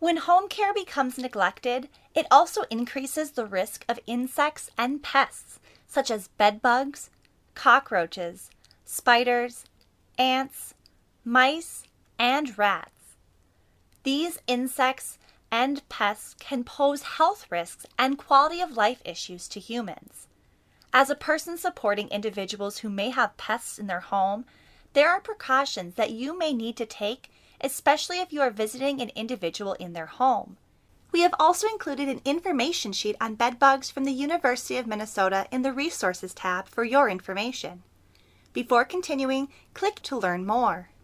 When home care becomes neglected, it also increases the risk of insects and pests such as bedbugs, cockroaches, spiders, ants, mice, and rats. These insects and pests can pose health risks and quality of life issues to humans. As a person supporting individuals who may have pests in their home, there are precautions that you may need to take, especially if you are visiting an individual in their home. We have also included an information sheet on bedbugs from the University of Minnesota in the Resources tab for your information. Before continuing, click to learn more.